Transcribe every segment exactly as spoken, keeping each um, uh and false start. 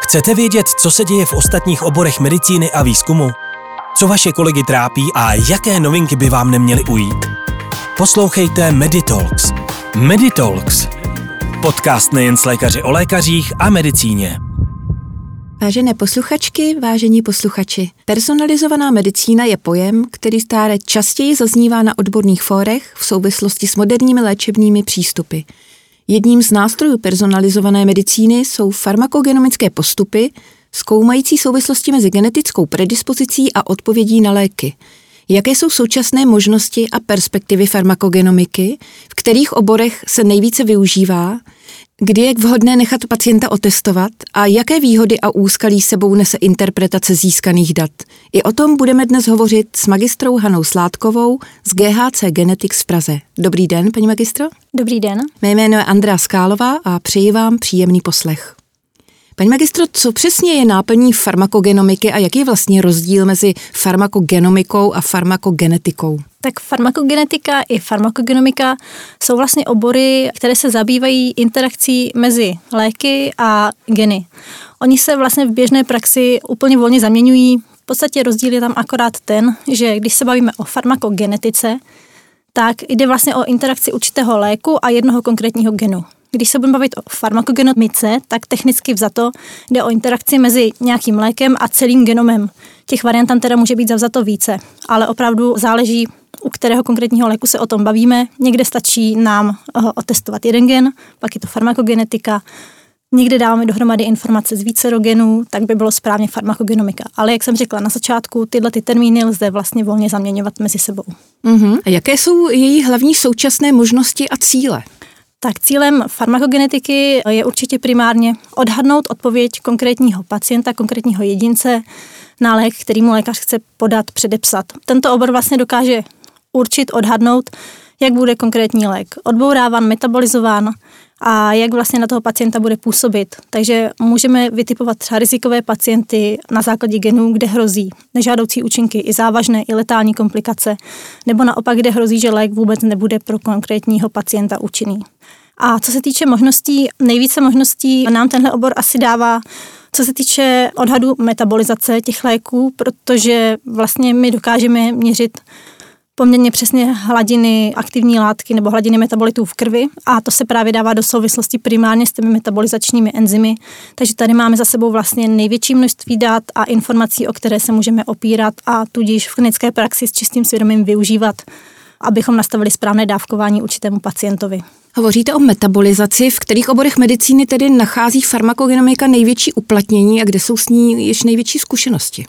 Chcete vědět, co se děje v ostatních oborech medicíny a výzkumu? Co vaše kolegy trápí a jaké novinky by vám neměly ujít? Poslouchejte Meditalks. Meditalks. Podcast nejen s lékaři o lékařích a medicíně. Vážené posluchačky, vážení posluchači, personalizovaná medicína je pojem, který stále častěji zaznívá na odborných fórech v souvislosti s moderními léčebnými přístupy. Jedním z nástrojů personalizované medicíny jsou farmakogenomické postupy, zkoumající souvislosti mezi genetickou predispozicí a odpovědí na léky. Jaké jsou současné možnosti a perspektivy farmakogenomiky, v kterých oborech se nejvíce využívá, kdy je vhodné nechat pacienta otestovat a jaké výhody a úskalí sebou nese interpretace získaných dat. I o tom budeme dnes hovořit s magistrou Hanou Sládkovou z G H C Genetics v Praze. Dobrý den, paní magistro. Dobrý den. Mé jméno je Andrea Skálová a přeji vám příjemný poslech. Paní magistro, co přesně je náplní farmakogenomiky a jaký je vlastně rozdíl mezi farmakogenomikou a farmakogenetikou? Tak farmakogenetika i farmakogenomika jsou vlastně obory, které se zabývají interakcí mezi léky a geny. Oni se vlastně v běžné praxi úplně volně zaměňují. V podstatě rozdíl je tam akorát ten, že když se bavíme o farmakogenetice, tak jde vlastně o interakci určitého léku a jednoho konkrétního genu. Když se budeme bavit o farmakogenomice, tak technicky vzato jde o interakci mezi nějakým lékem a celým genomem. Těch variant tam teda může být zavzato více, ale opravdu záleží, u kterého konkrétního léku se o tom bavíme. Někde stačí nám otestovat jeden gen, pak je to farmakogenetika. Někde dáváme dohromady informace z vícero genů, tak by bylo správně farmakogenomika. Ale jak jsem řekla na začátku, tyhle ty termíny lze vlastně volně zaměňovat mezi sebou. Uh-huh. A jaké jsou její hlavní současné možnosti a cíle? Tak cílem farmakogenetiky je určitě primárně odhadnout odpověď konkrétního pacienta, konkrétního jedince na lék, který mu lékař chce podat, předepsat. Tento obor vlastně dokáže určit, odhadnout, jak bude konkrétní lék odbouráván, metabolizován a jak vlastně na toho pacienta bude působit. Takže můžeme vytipovat třeba rizikové pacienty na základě genů, kde hrozí nežádoucí účinky, i závažné, i letální komplikace, nebo naopak, kde hrozí, že lék vůbec nebude pro konkrétního pacienta účinný. A co se týče možností, nejvíce možností nám tenhle obor asi dává, co se týče odhadu metabolizace těch léků, protože vlastně my dokážeme měřit poměrně přesně hladiny aktivní látky nebo hladiny metabolitů v krvi a to se právě dává do souvislosti primárně s těmi metabolizačními enzymy. Takže tady máme za sebou vlastně největší množství dat a informací, o které se můžeme opírat a tudíž v klinické praxi s čistým svědomím využívat, abychom nastavili správné dávkování určitému pacientovi. Hovoříte o metabolizaci, v kterých oborech medicíny tedy nachází farmakogenomika největší uplatnění a kde jsou s ní již největší zkušenosti?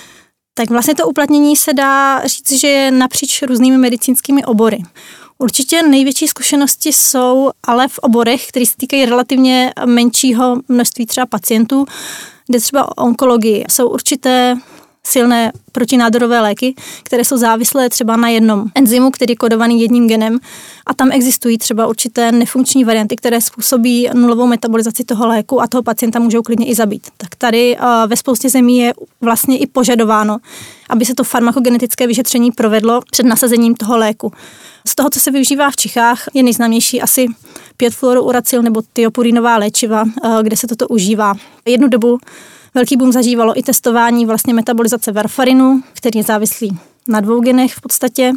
Tak vlastně to uplatnění se dá říct, že je napříč různými medicínskými obory. Určitě největší zkušenosti jsou ale v oborech, které se týkají relativně menšího množství třeba pacientů, kde třeba o onkologii jsou určité silné protinádorové léky, které jsou závislé třeba na jednom enzymu, který je kodovaný jedním genem a tam existují třeba určité nefunkční varianty, které způsobí nulovou metabolizaci toho léku a toho pacienta můžou klidně i zabít. Tak tady ve spoustě zemí je vlastně i požadováno, aby se to farmakogenetické vyšetření provedlo před nasazením toho léku. Z toho, co se využívá v Čechách, je nejznámější asi pět fluorouracil nebo thiopurinová léčiva, kde se toto užívá. Jednu dobu velký boom zažívalo i testování vlastně metabolizace varfarinu, který je závislý na dvou genech v podstatě.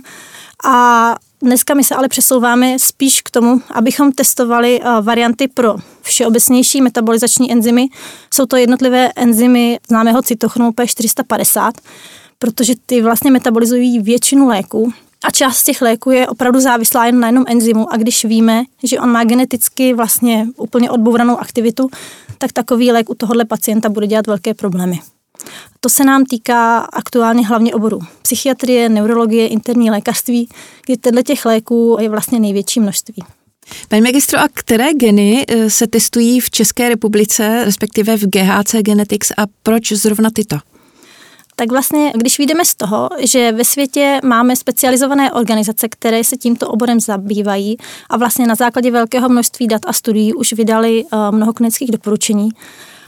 A dneska my se ale přesouváme spíš k tomu, abychom testovali varianty pro všeobecnější metabolizační enzymy. Jsou to jednotlivé enzymy známého cytochronu P čtyři sta padesát, protože ty vlastně metabolizují většinu léků. A část těch léků je opravdu závislá jen na jednom enzymu a když víme, že on má geneticky vlastně úplně odbouranou aktivitu, tak takový lék u tohohle pacienta bude dělat velké problémy. To se nám týká aktuálně hlavně oboru psychiatrie, neurologie, interní lékařství, kde těch léků je vlastně největší množství. Paní magistro, a které geny se testují v České republice, respektive v G H C Genetics a proč zrovna tyto? Tak vlastně, když vyjdeme z toho, že ve světě máme specializované organizace, které se tímto oborem zabývají a vlastně na základě velkého množství dat a studií už vydali mnoho klinických doporučení,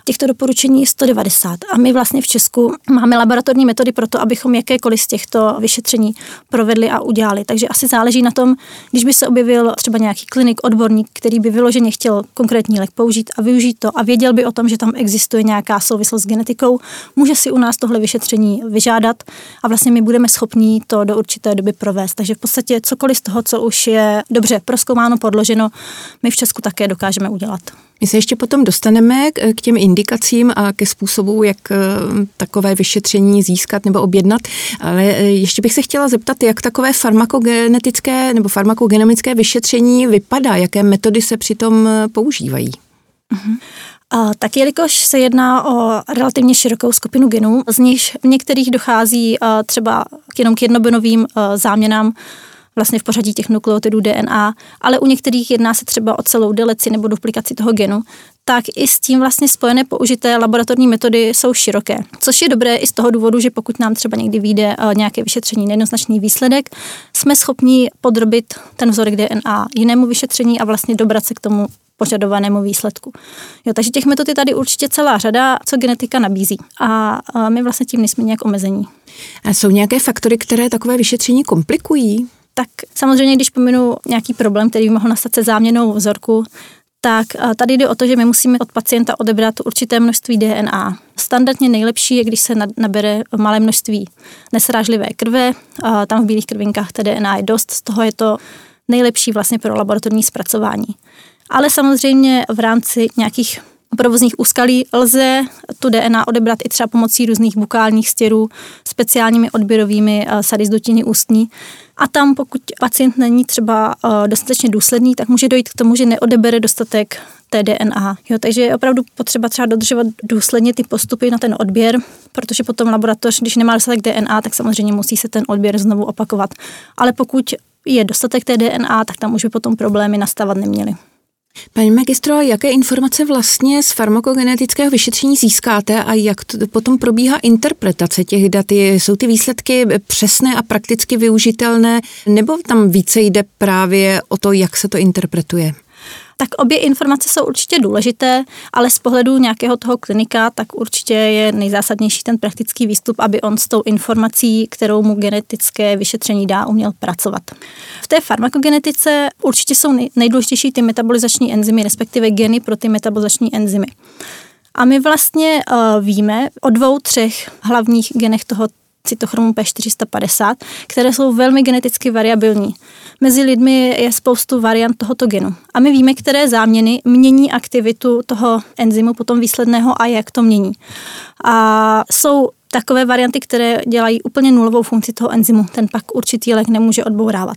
Těchto doporučení je sto devadesát a my vlastně v Česku máme laboratorní metody pro to, abychom jakékoliv z těchto vyšetření provedli a udělali. Takže asi záleží na tom, když by se objevil třeba nějaký klinik, odborník, který by vyloženě chtěl konkrétní lék použít a využít to a věděl by o tom, že tam existuje nějaká souvislost s genetikou, může si u nás tohle vyšetření vyžádat a vlastně my budeme schopni to do určité doby provést. Takže v podstatě cokoliv z toho, co už je dobře prozkoumáno, podloženo, my v Česku také dokážeme udělat. My se ještě potom dostaneme k těm indikacím a ke způsobu, jak takové vyšetření získat nebo objednat, ale ještě bych se chtěla zeptat, jak takové farmakogenetické nebo farmakogenomické vyšetření vypadá, jaké metody se přitom používají. Uh-huh. A tak jelikož se jedná o relativně širokou skupinu genů, z nichž v některých dochází třeba jenom k jednobenovým záměnám vlastně v pořadí těch nukleotidů D N A, ale u některých jedná se třeba o celou deleci nebo duplikaci toho genu, tak i s tím vlastně spojené použité laboratorní metody jsou široké. Což je dobré i z toho důvodu, že pokud nám třeba někdy vyjde nějaké vyšetření, nejednoznačný výsledek, jsme schopni podrobit ten vzorek D N A jinému vyšetření a vlastně dobrat se k tomu požadovanému výsledku. Jo, takže těch metod je tady určitě celá řada, co genetika nabízí. A my vlastně tím nejsme nějak omezení. A jsou nějaké faktory, které takové vyšetření komplikují? Tak samozřejmě, když pominu nějaký problém, který by mohl nastat se záměnou vzorku, tak tady jde o to, že my musíme od pacienta odebrat určité množství D N A. Standardně nejlepší je, když se nabere malé množství nesrážlivé krve, tam v bílých krvinkách té D N A je dost, z toho je to nejlepší vlastně pro laboratorní zpracování. Ale samozřejmě v rámci nějakých provozních úskalí lze tu D N A odebrat i třeba pomocí různých bukálních stěrů, speciálními odběrovými sady z dutiny ústní. A tam, pokud pacient není třeba dostatečně důsledný, tak může dojít k tomu, že neodebere dostatek té D N A. Jo, takže je opravdu potřeba třeba dodržovat důsledně ty postupy na ten odběr, protože potom laboratoř, když nemá dostatek D N A, tak samozřejmě musí se ten odběr znovu opakovat. Ale pokud je dostatek té D N A, tak tam už by potom problémy nastávat neměly. Paní magistro, jaké informace vlastně z farmakogenetického vyšetření získáte a jak to potom probíhá interpretace těch dat? Jsou ty výsledky přesné a prakticky využitelné, nebo tam více jde právě o to, jak se to interpretuje? Tak obě informace jsou určitě důležité, ale z pohledu nějakého toho klinika, tak určitě je nejzásadnější ten praktický výstup, aby on s tou informací, kterou mu genetické vyšetření dá, uměl pracovat. V té farmakogenetice určitě jsou nejdůležitější ty metabolizační enzymy, respektive geny pro ty metabolizační enzymy. A my vlastně uh, víme o dvou, třech hlavních genech toho cytochromu P čtyři sta padesát, které jsou velmi geneticky variabilní. Mezi lidmi je spoustu variant tohoto genu. A my víme, které záměny mění aktivitu toho enzymu potom výsledného a jak to mění. A jsou takové varianty, které dělají úplně nulovou funkci toho enzymu. Ten pak určitý lék nemůže odbourávat.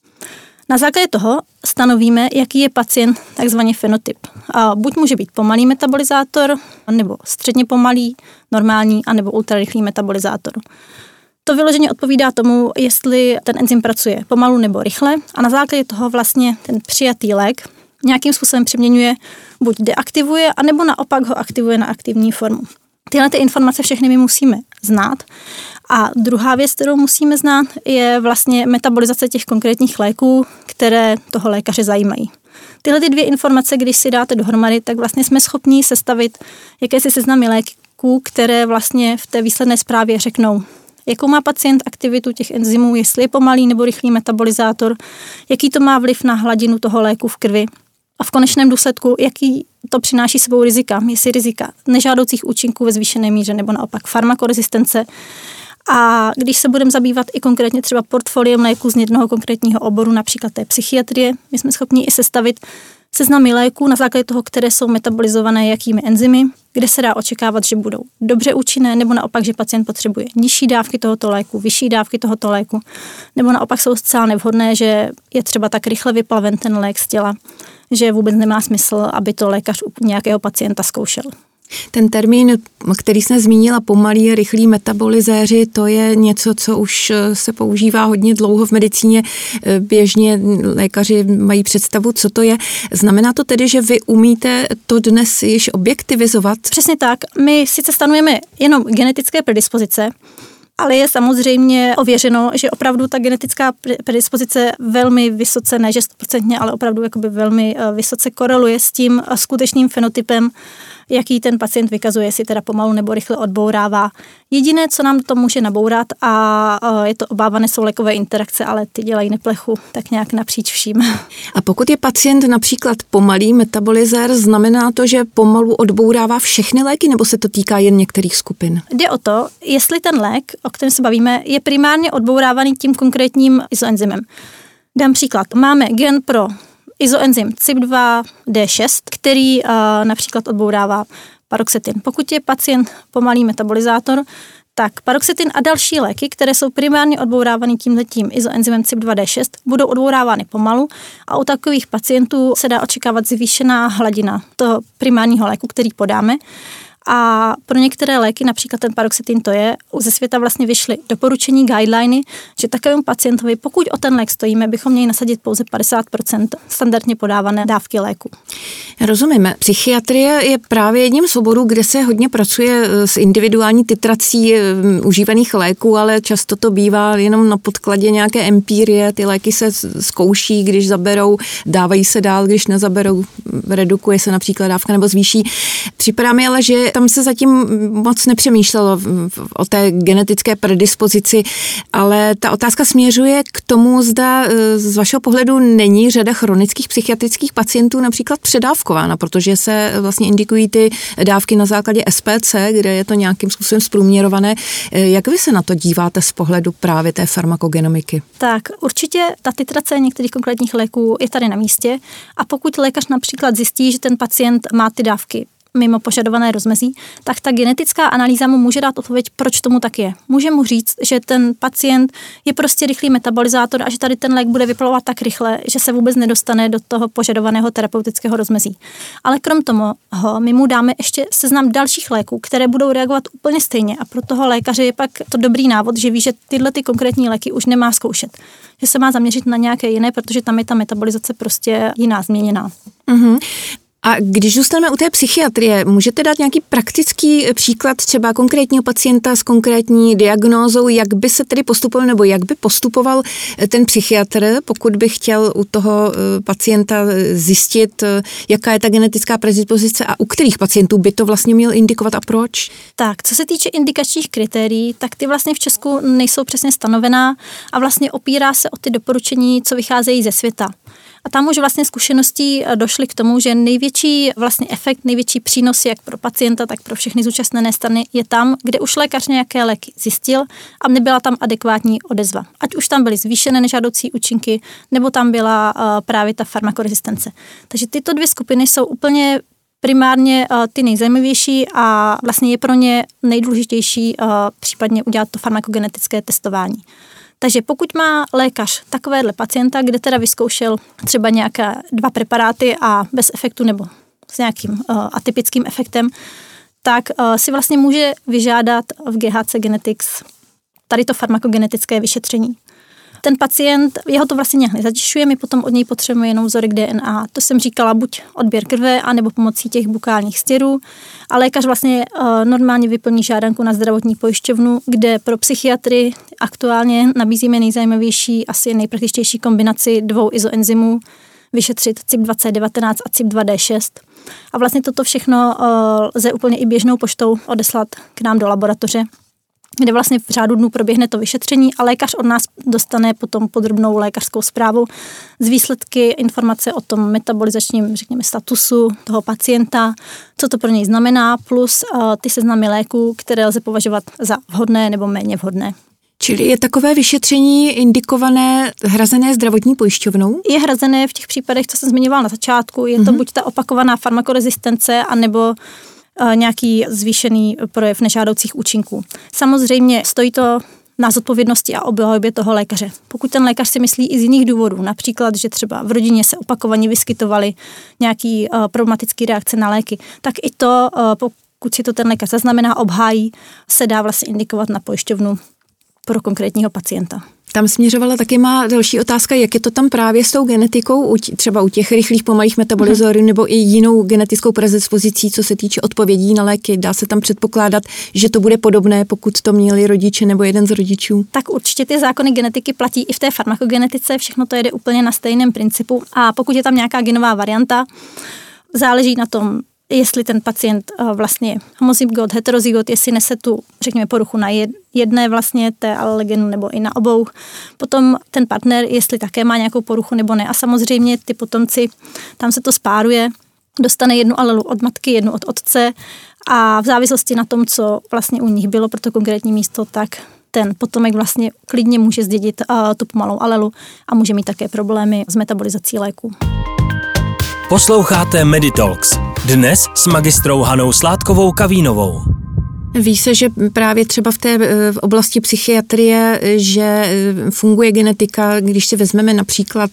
Na základě toho stanovíme, jaký je pacient takzvaný fenotyp. A buď může být pomalý metabolizátor, nebo středně pomalý, normální, anebo ultrarychlý metabolizátor. To vyloženě odpovídá tomu, jestli ten enzym pracuje pomalu nebo rychle a na základě toho vlastně ten přijatý lék nějakým způsobem přeměňuje, buď deaktivuje, anebo naopak ho aktivuje na aktivní formu. Tyhle ty informace všechny my musíme znát. A druhá věc, kterou musíme znát, je vlastně metabolizace těch konkrétních léků, které toho lékaře zajímají. Tyhle ty dvě informace, když si dáte dohromady, tak vlastně jsme schopni sestavit jakési seznamy léků, které vlastně v té výsledné zprávě řeknou, jakou má pacient aktivitu těch enzymů, jestli je pomalý nebo rychlý metabolizátor, jaký to má vliv na hladinu toho léku v krvi a v konečném důsledku, jaký to přináší sebou rizika, jestli rizika nežádoucích účinků ve zvýšené míře nebo naopak farmakorezistence. A když se budeme zabývat i konkrétně třeba portfoliem léků z jednoho konkrétního oboru, například té psychiatrie, my jsme schopni i sestavit seznamy léků na základě toho, které jsou metabolizované jakými enzymy, kde se dá očekávat, že budou dobře účinné, nebo naopak, že pacient potřebuje nižší dávky tohoto léku, vyšší dávky tohoto léku, nebo naopak jsou zcela nevhodné, že je třeba tak rychle vyplaven ten lék z těla, že vůbec nemá smysl, aby to lékař u nějakého pacienta zkoušel. Ten termín, který jsme zmínila, pomalí, rychlí metabolizéři, to je něco, co už se používá hodně dlouho v medicíně. Běžně lékaři mají představu, co to je. Znamená to tedy, že vy umíte to dnes již objektivizovat? Přesně tak. My sice stanujeme jenom genetické predispozice, ale je samozřejmě ověřeno, že opravdu ta genetická predispozice velmi vysoce, ne že sto procent, ale opravdu jakoby velmi vysoce koreluje s tím skutečným fenotypem jaký ten pacient vykazuje, jestli teda pomalu nebo rychle odbourává. Jediné, co nám to může nabourat, a je to obávané, jsou lékové interakce, ale ty dělají neplechu tak nějak napříč vším. A pokud je pacient například pomalý metabolizér, znamená to, že pomalu odbourává všechny léky, nebo se to týká jen některých skupin? Jde o to, jestli ten lék, o kterém se bavíme, je primárně odbourávaný tím konkrétním izoenzymem. Dám příklad. Máme gen pro izoenzym C Y P dva D šest, který uh, například odbourává paroxetin. Pokud je pacient pomalý metabolizátor, tak paroxetin a další léky, které jsou primárně odbourávány tímhletím izoenzymem C Y P dva D šest, budou odbourávány pomalu a u takových pacientů se dá očekávat zvýšená hladina toho primárního léku, který podáme. A pro některé léky, například ten paroxetin to je, ze světa vlastně vyšly doporučení, guideliny, že takovému pacientovi, pokud o ten lék stojíme, bychom měli nasadit pouze padesát procent standardně podávané dávky léku. Rozumíme. Psychiatrie je právě jedním z oborů, kde se hodně pracuje s individuální titrací užívaných léků, ale často to bývá jenom na podkladě nějaké empírie. Ty léky se zkouší, když zaberou, dávají se dál, když nezaberou, redukuje se například dávka nebo zvýší. Připadá mi ale, že tam se zatím moc nepřemýšlelo o té genetické predispozici, ale ta otázka směřuje k tomu, zda z vašeho pohledu není řada chronických psychiatrických pacientů například předávkována, protože se vlastně indikují ty dávky na základě S P C, kde je to nějakým způsobem zprůměrované. Jak vy se na to díváte z pohledu právě té farmakogenomiky? Tak určitě ta titrace některých konkrétních léků je tady na místě a pokud lékař například zjistí, že ten pacient má ty dávky mimo požadované rozmezí, tak ta genetická analýza mu může dát odpověď, proč tomu tak je. Může mu říct, že ten pacient je prostě rychlý metabolizátor a že tady ten lék bude vyplavovat tak rychle, že se vůbec nedostane do toho požadovaného terapeutického rozmezí. Ale krom toho my mu dáme ještě seznam dalších léků, které budou reagovat úplně stejně a pro toho lékaře je pak to dobrý návod, že ví, že tyhle ty konkrétní léky už nemá zkoušet. Že se má zaměřit na nějaké jiné, protože tam je ta metabolizace prostě jiná, změněná. Mm-hmm. A když zůstaneme u té psychiatrie, můžete dát nějaký praktický příklad třeba konkrétního pacienta s konkrétní diagnózou, jak by se tedy postupoval nebo jak by postupoval ten psychiatr, pokud by chtěl u toho pacienta zjistit, jaká je ta genetická predispozice a u kterých pacientů by to vlastně měl indikovat a proč? Tak, co se týče indikačních kritérií, tak ty vlastně v Česku nejsou přesně stanovená a vlastně opírá se o ty doporučení, co vycházejí ze světa. A tam už vlastně zkušeností došly k tomu, že největší vlastně efekt, největší přínos jak pro pacienta, tak pro všechny zúčastněné strany je tam, kde už lékař nějaké léky zjistil a nebyla tam adekvátní odezva. Ať už tam byly zvýšené nežádoucí účinky, nebo tam byla uh, právě ta farmakorezistence. Takže tyto dvě skupiny jsou úplně primárně uh, ty nejzajímavější a vlastně je pro ně nejdůležitější uh, případně udělat to farmakogenetické testování. Takže pokud má lékař takovéhle pacienta, kde teda vyzkoušel třeba nějaké dva preparáty a bez efektu nebo s nějakým uh, atypickým efektem, tak uh, si vlastně může vyžádat v G H C Genetics tady to farmakogenetické vyšetření. Ten pacient, jeho to vlastně nějak nezatěžuje, my potom od něj potřebujeme jenom vzorek D N A. To jsem říkala buď odběr krve, anebo pomocí těch bukálních stěrů. A lékař vlastně uh, normálně vyplní žádanku na zdravotní pojišťovnu, kde pro psychiatry aktuálně nabízíme nejzajímavější, asi nejpraktičtější kombinaci dvou izoenzymů, vyšetřit C Y P dva C devatenáct a C Y P dva D šest. A vlastně toto všechno uh, lze úplně i běžnou poštou odeslat k nám do laboratoře, kde vlastně v řádu dnů proběhne to vyšetření a lékař od nás dostane potom podrobnou lékařskou zprávu z výsledky informace o tom metabolizačním, řekněme, statusu toho pacienta, co to pro něj znamená, plus uh, ty seznamy léků, které lze považovat za vhodné nebo méně vhodné. Čili je takové vyšetření indikované, hrazené zdravotní pojišťovnou? Je hrazené v těch případech, co jsem zmiňovala na začátku. Je to mm-hmm. buď ta opakovaná farmakorezistence, anebo nějaký zvýšený projev nežádoucích účinků. Samozřejmě stojí to na zodpovědnosti a obhajobě toho lékaře. Pokud ten lékař si myslí i z jiných důvodů, například, že třeba v rodině se opakovaně vyskytovaly nějaký uh, problematické reakce na léky, tak i to, uh, pokud si to ten lékař zaznamená, obhájí, se dá vlastně indikovat na pojišťovnu pro konkrétního pacienta. Tam směřovala taky má další otázka, jak je to tam právě s tou genetikou, třeba u těch rychlých pomalých metabolizorů hmm. nebo i jinou genetickou predispozicí, co se týče odpovědí na léky. Dá se tam předpokládat, že to bude podobné, pokud to měli rodiče nebo jeden z rodičů? Tak určitě ty zákony genetiky platí i v té farmakogenetice, všechno to jede úplně na stejném principu a pokud je tam nějaká genová varianta, záleží na tom, jestli ten pacient vlastně je homozygot, heterozygot, jestli nese tu, řekněme, poruchu na jedné vlastně té alergenu nebo i na obou. Potom ten partner, jestli také má nějakou poruchu nebo ne. A samozřejmě ty potomci, tam se to spáruje, dostane jednu alelu od matky, jednu od otce a v závislosti na tom, co vlastně u nich bylo pro to konkrétní místo, tak ten potomek vlastně klidně může zdědit uh, tu pomalou alelu a může mít také problémy s metabolizací léku. Posloucháte Meditalks. Dnes s magistrou Hanou Sládkovou Kavínovou. Ví se, že právě třeba v té v oblasti psychiatrie, že funguje genetika, když si vezmeme například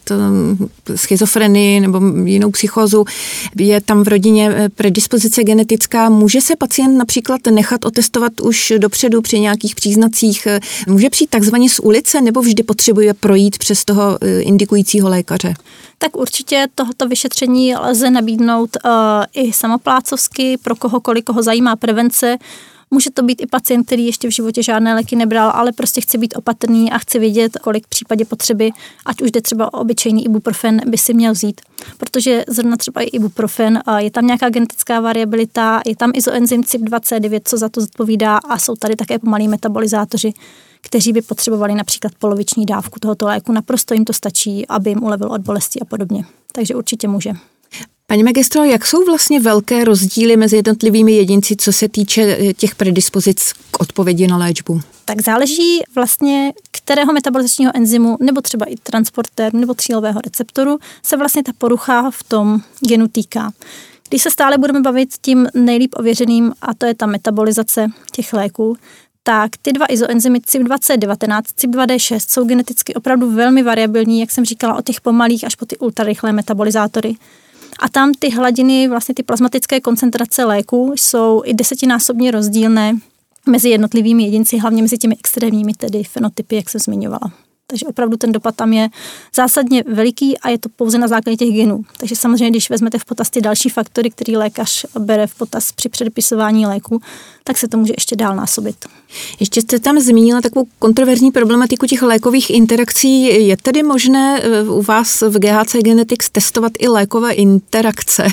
schizofrenii nebo jinou psychózu, je tam v rodině predispozice genetická, může se pacient například nechat otestovat už dopředu při nějakých příznacích, může přijít takzvaně z ulice nebo vždy potřebuje projít přes toho indikujícího lékaře? Tak určitě tohoto vyšetření lze nabídnout uh, i samoplácovsky, pro kohokoliv, koho zajímá prevence. Může to být i pacient, který ještě v životě žádné léky nebral, ale prostě chce být opatrný a chce vědět, kolik v případě potřeby, ať už jde třeba o obyčejný ibuprofen, by si měl vzít. Protože zrovna třeba i ibuprofen, je tam nějaká genetická variabilita, je tam izoenzym C Y P dva C devět, co za to zodpovídá a jsou tady také pomalí metabolizátoři, kteří by potřebovali například poloviční dávku tohoto léku. Naprosto jim to stačí, aby jim ulevil od bolesti a podobně. Takže určitě může. Paní magistro, jak jsou vlastně velké rozdíly mezi jednotlivými jedinci, co se týče těch predispozic k odpovědi na léčbu? Tak záleží vlastně, kterého metabolizačního enzymu, nebo třeba i transportéru, nebo cílového receptoru se vlastně ta porucha v tom genu týká. Když se stále budeme bavit tím nejlíp ověřeným, a to je ta metabolizace těch léků, tak ty dva izoenzymy C Y P dva C devatenáct, C Y P dva D šest jsou geneticky opravdu velmi variabilní, jak jsem říkala, od těch pomalých až po ty ultrarychlé metabolizátory. A tam ty hladiny, vlastně ty plazmatické koncentrace léku jsou i desetinásobně rozdílné mezi jednotlivými jedinci, hlavně mezi těmi extrémními, tedy fenotypy, jak jsem zmiňovala. Takže opravdu ten dopad tam je zásadně veliký a je to pouze na základě těch genů. Takže samozřejmě, když vezmete v potaz ty další faktory, který lékař bere v potaz při předepisování léku, tak se to může ještě dál násobit. Ještě jste tam zmínila takovou kontroverzní problematiku těch lékových interakcí. Je tedy možné u vás v G H C Genetics testovat i lékové interakce?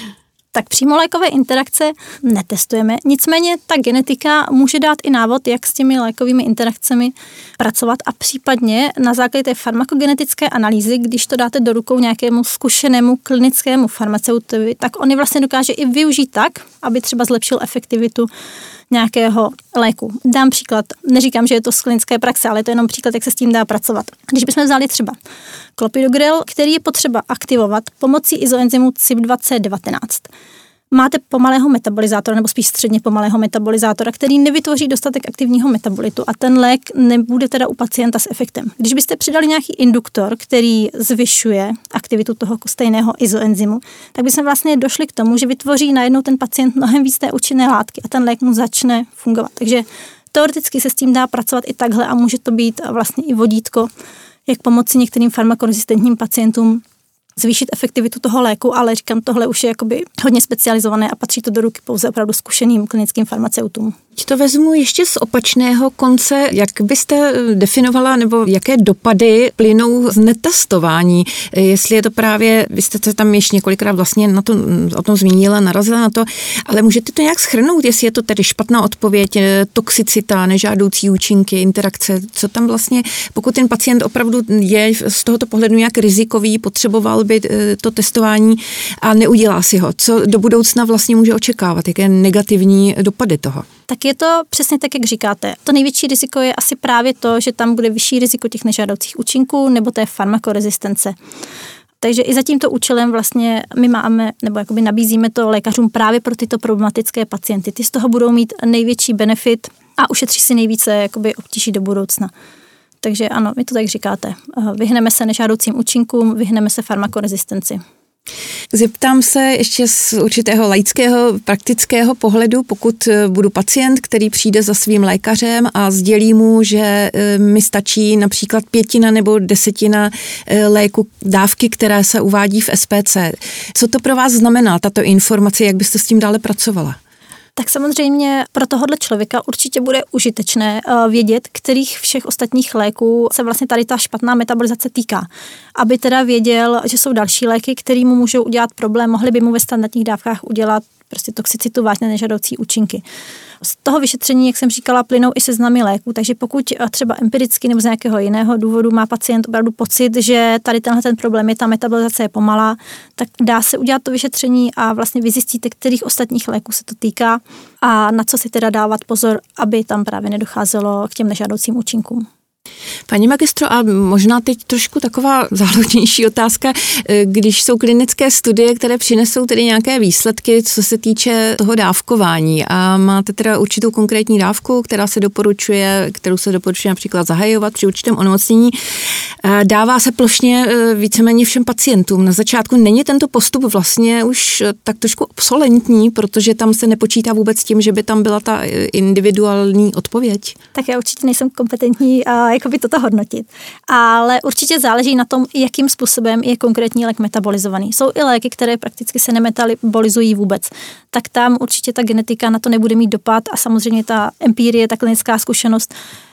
Tak přímo lékové interakce netestujeme, nicméně ta genetika může dát i návod, jak s těmi lékovými interakcemi pracovat a případně na základě té farmakogenetické analýzy, když to dáte do rukou nějakému zkušenému klinickému farmaceutovi, tak on je vlastně dokáže i využít tak, aby třeba zlepšil efektivitu nějakého léku. Dám příklad, neříkám, že je to z klinické praxe, ale je to jenom příklad, jak se s tím dá pracovat. Když bychom vzali třeba klopidogrel, který je potřeba aktivovat pomocí izoenzymu C Y P dva C devatenáct. Máte pomalého metabolizátora, nebo spíš středně pomalého metabolizátora, který nevytvoří dostatek aktivního metabolitu a ten lék nebude teda u pacienta s efektem. Když byste přidali nějaký induktor, který zvyšuje aktivitu toho stejného izoenzymu, tak bychom vlastně došli k tomu, že vytvoří najednou ten pacient mnohem víc té účinné látky a ten lék mu začne fungovat. Takže teoreticky se s tím dá pracovat i takhle a může to být vlastně i vodítko, jak pomoci některým farmakorezistentním pacientům zvýšit efektivitu toho léku, ale říkám, tohle už je jakoby hodně specializované a patří to do ruky pouze opravdu zkušeným klinickým farmaceutům. To vezmu ještě z opačného konce. Jak byste definovala, nebo jaké dopady plynou z netestování? Jestli je to právě, vy jste se tam ještě několikrát vlastně na to, o tom zmínila, narazila na to, ale můžete to nějak shrnout, jestli je to tedy špatná odpověď, toxicita, nežádoucí účinky, interakce, co tam vlastně, pokud ten pacient opravdu je z tohoto pohledu nějak rizikový, potřeboval by to testování a neudělá si ho, co do budoucna vlastně může očekávat, jaké negativní dopady toho? Tak je to přesně tak, jak říkáte. To největší riziko je asi právě to, že tam bude vyšší riziko těch nežádoucích účinků nebo té farmakorezistence. Takže i za tímto účelem vlastně my máme, nebo jakoby nabízíme to lékařům právě pro tyto problematické pacienty. Ty z toho budou mít největší benefit a ušetří si nejvíce jakoby obtíží do budoucna. Takže ano, vy to tak říkáte. Vyhneme se nežádoucím účinkům, vyhneme se farmakorezistenci. Zeptám se ještě z určitého laického, praktického pohledu, pokud budu pacient, který přijde za svým lékařem a sdělí mu, že mi stačí například pětina nebo desetina léku dávky, které se uvádí v S P C. Co to pro vás znamená, tato informace, jak byste s tím dále pracovala? Tak samozřejmě pro tohohle člověka určitě bude užitečné vědět, kterých všech ostatních léků se vlastně tady ta špatná metabolizace týká. Aby teda věděl, že jsou další léky, které mu můžou udělat problém, mohli by mu ve standardních dávkách udělat prostě toxicitu, vážné nežádoucí účinky. Z toho vyšetření, jak jsem říkala, plynou i seznamy léků, takže pokud třeba empiricky nebo z nějakého jiného důvodu má pacient opravdu pocit, že tady tenhle ten problém je, ta metabolizace je pomalá, tak dá se udělat to vyšetření a vlastně vy zjistíte, kterých ostatních léků se to týká a na co si teda dávat pozor, aby tam právě nedocházelo k těm nežádoucím účinkům. Paní magistro, a možná teď trošku taková záhodnější otázka, když jsou klinické studie, které přinesou tedy nějaké výsledky, co se týče toho dávkování a máte teda určitou konkrétní dávku, která se doporučuje, kterou se doporučuje například zahajovat při určitém onemocnění, dává se plošně víceméně všem pacientům. Na začátku není tento postup vlastně už tak trošku obsolentní, protože tam se nepočítá vůbec tím, že by tam byla ta individuální odpověď? Tak já určitě nejsem kompetentní a jakoby toto hodnotit. Ale určitě záleží na tom, jakým způsobem je konkrétní lék metabolizovaný. Jsou i léky, které prakticky se nemetabolizují vůbec. Tak tam určitě ta genetika na to nebude mít dopad a samozřejmě ta empirie, ta klinická zkušenost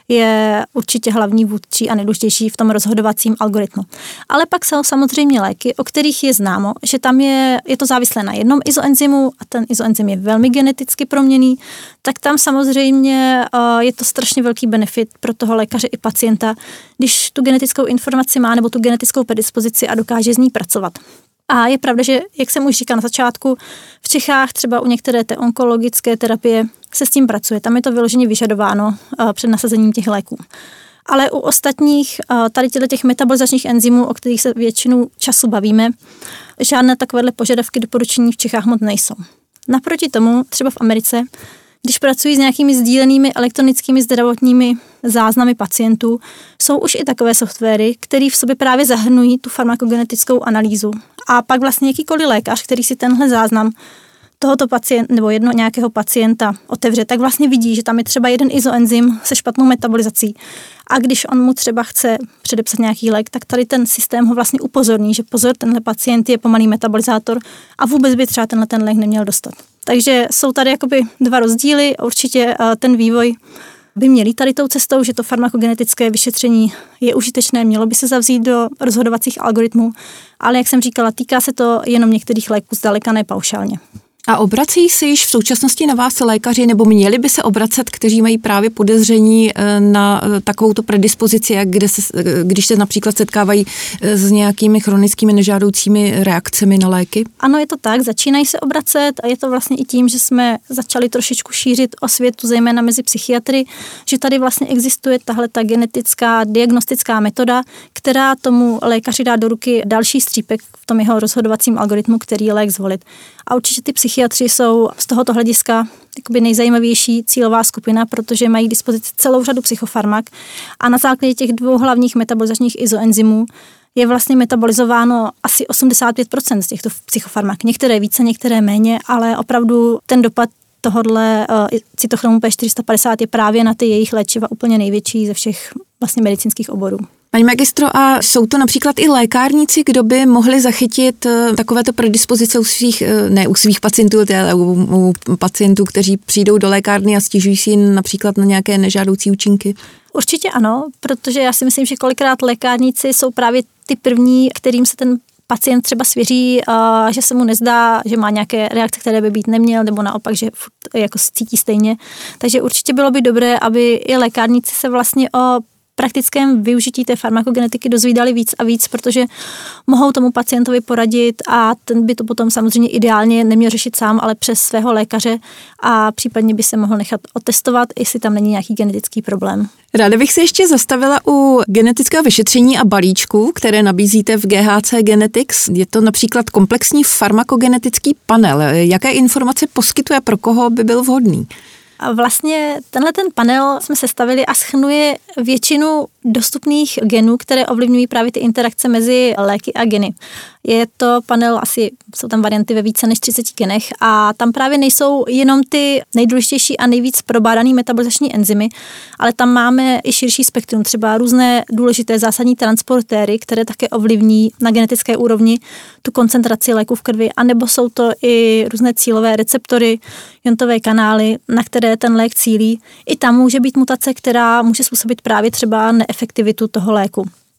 je určitě hlavní vůdčí a nejdůležitější v tom rozhodovacím algoritmu. Ale pak jsou samozřejmě léky, o kterých je známo, že tam je, je to závislé na jednom izoenzymu a ten izoenzym je velmi geneticky proměnný, tak tam samozřejmě je to strašně velký benefit pro toho lékaře i pacienta, když tu genetickou informaci má nebo tu genetickou predispozici a dokáže z ní pracovat. A je pravda, že, jak jsem už říkala na začátku, v Čechách třeba u některé té onkologické terapie se s tím pracuje. Tam je to vyloženě vyžadováno před nasazením těch léků. Ale u ostatních tady těch metabolizačních enzymů, o kterých se většinu času bavíme, žádné takovéhle požadavky doporučení v Čechách moc nejsou. Naproti tomu třeba v Americe, když pracují s nějakými sdílenými elektronickými zdravotními záznamy pacientů, jsou už i takové softwary, které v sobě právě zahrnují tu farmakogenetickou analýzu. A pak vlastně jakýkoliv lékař, který si tenhle záznam tohoto pacienta nebo jedno nějakého pacienta otevře, tak vlastně vidí, že tam je třeba jeden izoenzym se špatnou metabolizací. A když on mu třeba chce předepsat nějaký lék, tak tady ten systém ho vlastně upozorní, že pozor, tenhle pacient je pomalý metabolizátor a vůbec by třeba tenhle ten lék neměl dostat. Takže jsou tady jakoby dva rozdíly a určitě ten vývoj by měl jít tady tou cestou, že to farmakogenetické vyšetření je užitečné, mělo by se zavzít do rozhodovacích algoritmů, ale jak jsem říkala, týká se to jenom některých léků, zdaleka ne paušálně. A obrací se již v současnosti na vás lékaři, nebo měli by se obracet, kteří mají právě podezření na takovouto predispozici, jak kde se, když se například setkávají s nějakými chronickými nežádoucími reakcemi na léky? Ano, je to tak, začínají se obracet a je to vlastně i tím, že jsme začali trošičku šířit osvětu, zejména mezi psychiatry, že tady vlastně existuje tahle ta genetická diagnostická metoda, která tomu lékaři dá do ruky další střípek v tom jeho rozhodovacím algoritmu, který lék zvolit. A určitě ty psychiatři jsou z tohoto hlediska jakoby nejzajímavější cílová skupina, protože mají k dispozici celou řadu psychofarmak a na základě těch dvou hlavních metabolizačních izoenzymů je vlastně metabolizováno asi osmdesát pět procent z těchto psychofarmak. Některé více, některé méně, ale opravdu ten dopad tohodle uh, cytochromu P čtyři sta padesát je právě na ty jejich léčiva úplně největší ze všech vlastně medicínských oborů. Paní magistro, a jsou to například i lékárníci, kdo by mohli zachytit takovéto predispozice u svých, ne u svých pacientů, ale u, u pacientů, kteří přijdou do lékárny a stěžují si například na nějaké nežádoucí účinky? Určitě ano, protože já si myslím, že kolikrát lékárníci jsou právě ty první, kterým se ten pacient třeba svěří, že se mu nezdá, že má nějaké reakce, které by být neměl, nebo naopak, že jako se cítí stejně. Takže určitě bylo by dobré, aby i lékárníci se vlastně o praktickém využití té farmakogenetiky dozvídali víc a víc, protože mohou tomu pacientovi poradit a ten by to potom samozřejmě ideálně neměl řešit sám, ale přes svého lékaře a případně by se mohl nechat otestovat, jestli tam není nějaký genetický problém. Ráda bych se ještě zastavila u genetického vyšetření a balíčku, které nabízíte v G H C Genetics. Je to například komplexní farmakogenetický panel. Jaké informace poskytuje, pro koho by byl vhodný? A vlastně tenhle ten panel jsme sestavili a shrnuje většinu dostupných genů, které ovlivňují právě ty interakce mezi léky a geny. Je to panel, asi jsou tam varianty ve více než třiceti genech a tam právě nejsou jenom ty nejdůležitější a nejvíc probádaný metabolizační enzymy, ale tam máme i širší spektrum, třeba různé důležité zásadní transportéry, které také ovlivní na genetické úrovni tu koncentraci léku v krvi, anebo jsou to i různé cílové receptory, jontové kanály, na které ten lék cílí. I tam může být mutace, která může způsobit právě třeba neefektivitu toho léku.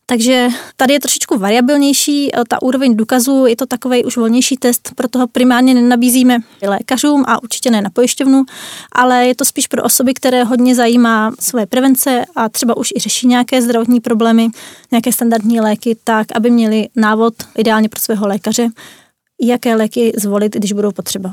Takže tady je trošičku variabilnější ta úroveň důkazů, je to takovej už volnější test, proto ho primárně nenabízíme lékařům a určitě ne na pojišťovnu, ale je to spíš pro osoby, které hodně zajímá svoje prevence a třeba už i řeší nějaké zdravotní problémy, nějaké standardní léky, tak aby měli návod ideálně pro svého lékaře, jaké léky zvolit, když budou potřeba.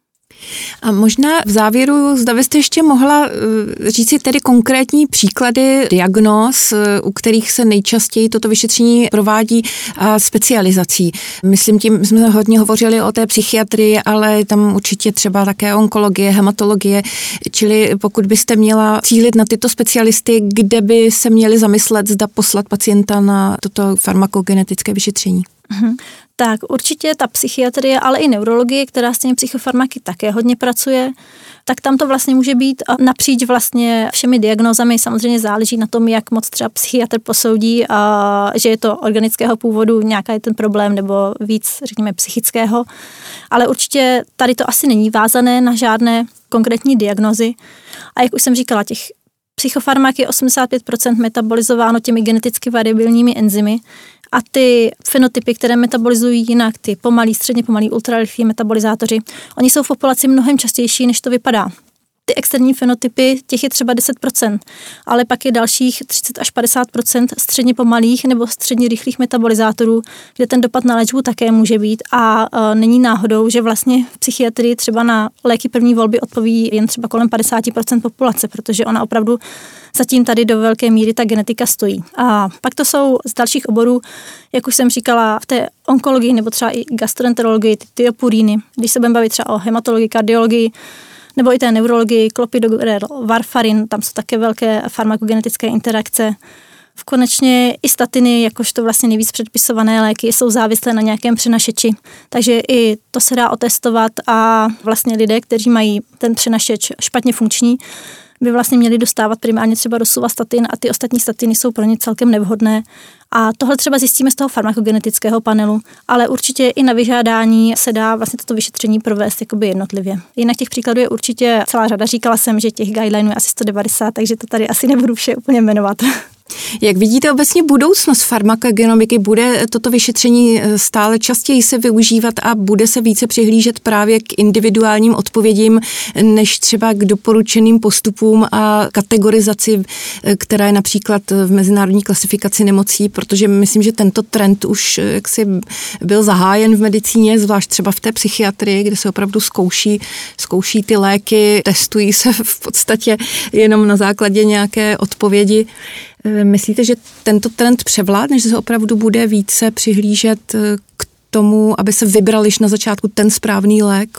A možná v závěru, zda byste ještě mohla říct si tedy konkrétní příklady diagnóz, u kterých se nejčastěji toto vyšetření provádí, a specializací. Myslím tím, jsme hodně hovořili o té psychiatrii, ale tam určitě třeba také onkologie, hematologie, čili pokud byste měla cílit na tyto specialisty, kde by se měli zamyslet, zda poslat pacienta na toto farmakogenetické vyšetření. Mhm. Tak určitě ta psychiatrie, ale i neurologie, která s těmi psychofarmaky také hodně pracuje, tak tam to vlastně může být napříč vlastně všemi diagnózami. Samozřejmě záleží na tom, jak moc třeba psychiatr posoudí, a že je to organického původu, nějaký je ten problém, nebo víc, řekněme, psychického. Ale určitě tady to asi není vázané na žádné konkrétní diagnózy. A jak už jsem říkala, těch psychofarmak je osmdesát pět procent metabolizováno těmi geneticky variabilními enzymy. A ty fenotypy, které metabolizují jinak, ty pomalí, středně pomalí, ultrarychlí metabolizátoři, oni jsou v populaci mnohem častější, než to vypadá. Ty externí fenotypy, těch je třeba deset procent, ale pak je dalších třicet až padesát procent středně pomalých nebo středně rychlých metabolizátorů, kde ten dopad na léčbu také může být a e, není náhodou, že vlastně v psychiatrii třeba na léky první volby odpoví jen třeba kolem padesát procent populace, protože ona opravdu zatím tady do velké míry ta genetika stojí. A pak to jsou z dalších oborů, jak už jsem říkala, v té onkologii nebo třeba i gastroenterologii, ty tiopuríny, když se budeme bavit třeba o hematologii, kardiologii, nebo i té neurologii, klopidogrel, warfarin, tam jsou také velké farmakogenetické interakce. V konečně i statiny, jakožto vlastně nejvíc předpisované léky, jsou závislé na nějakém přenašeči. Takže i to se dá otestovat a vlastně lidé, kteří mají ten přenašeč špatně funkční, by vlastně měli dostávat primárně třeba rosuvastatin a ty ostatní statiny jsou pro ně celkem nevhodné. A tohle třeba zjistíme z toho farmakogenetického panelu, ale určitě i na vyžádání se dá vlastně toto vyšetření provést jakoby jednotlivě. Jinak těch příkladů je určitě celá řada. Říkala jsem, že těch guidelinů je asi sto devadesát, takže to tady asi nebudu vše úplně jmenovat. Jak vidíte obecně budoucnost farmakogenomiky? Bude toto vyšetření stále častěji se využívat a bude se více přihlížet právě k individuálním odpovědím, než třeba k doporučeným postupům a kategorizaci, která je například v mezinárodní klasifikaci nemocí, protože myslím, že tento trend už jaksi byl zahájen v medicíně, zvlášť třeba v té psychiatrii, kde se opravdu zkouší, zkouší ty léky, testují se v podstatě jenom na základě nějaké odpovědi. Myslíte, že tento trend převládne, že se opravdu bude více přihlížet k tomu, aby se vybral již na začátku ten správný lék?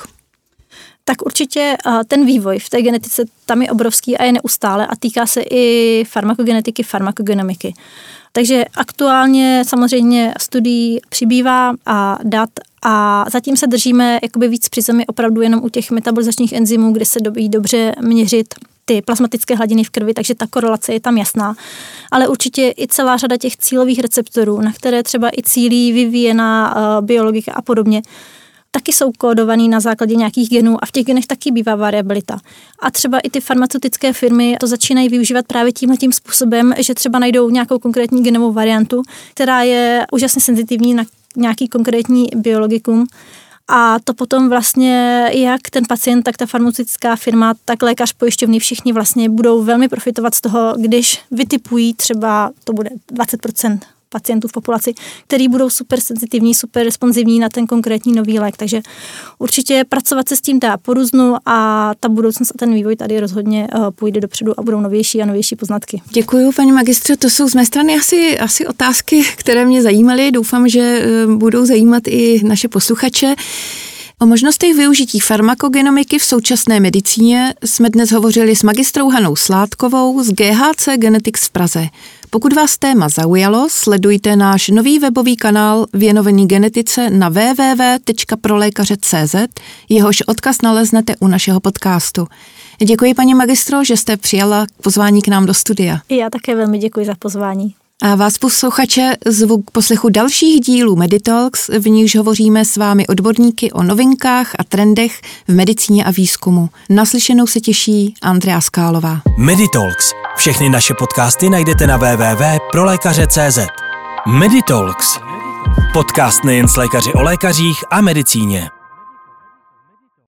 Tak určitě ten vývoj v té genetice tam je obrovský a je neustále a týká se i farmakogenetiky, farmakogenomiky. Takže aktuálně samozřejmě studií přibývá a dat a zatím se držíme jakoby víc při zemi opravdu jenom u těch metabolizačních enzymů, kde se dobí dobře měřit ty plasmatické hladiny v krvi, takže ta korelace je tam jasná. Ale určitě i celá řada těch cílových receptorů, na které třeba i cílí vyvíjená uh, biologika a podobně, taky jsou kódovaný na základě nějakých genů a v těch genech taky bývá variabilita. A třeba i ty farmaceutické firmy to začínají využívat právě tímhletím způsobem, že třeba najdou nějakou konkrétní genovou variantu, která je úžasně senzitivní na nějaký konkrétní biologikum. A to potom vlastně jak ten pacient, tak ta farmaceutická firma, tak lékař, pojišťovny, všichni vlastně budou velmi profitovat z toho, když vytipují třeba, to bude dvacet procent pacientů v populaci, který budou super senzitivní, super responsivní na ten konkrétní nový lék. Takže určitě pracovat se s tím dá po různu a ta budoucnost a ten vývoj tady rozhodně půjde dopředu a budou novější a novější poznatky. Děkuji, paní magistře, to jsou z mé strany asi, asi otázky, které mě zajímaly. Doufám, že budou zajímat i naše posluchače. O možnostech využití farmakogenomiky v současné medicíně jsme dnes hovořili s magistrou Hanou Sládkovou z G H C Genetics v Praze. Pokud vás téma zaujalo, sledujte náš nový webový kanál věnovaný genetice na w w w tečka pro lékaře tečka c z, jehož odkaz naleznete u našeho podcastu. Děkuji, paní magistro, že jste přijala pozvání k nám do studia. I já také velmi děkuji za pozvání. A vás posluchače zvu k poslechu dalších dílů Meditalks, v nichž hovoříme s vámi odborníky o novinkách a trendech v medicíně a výzkumu. Naslyšenou se těší Andrea Skálová. Meditalks. Všechny naše podcasty najdete na w w w tečka pro lékaře tečka c z. Meditalks. Podcast nejen s lékaři o lékařích a medicíně.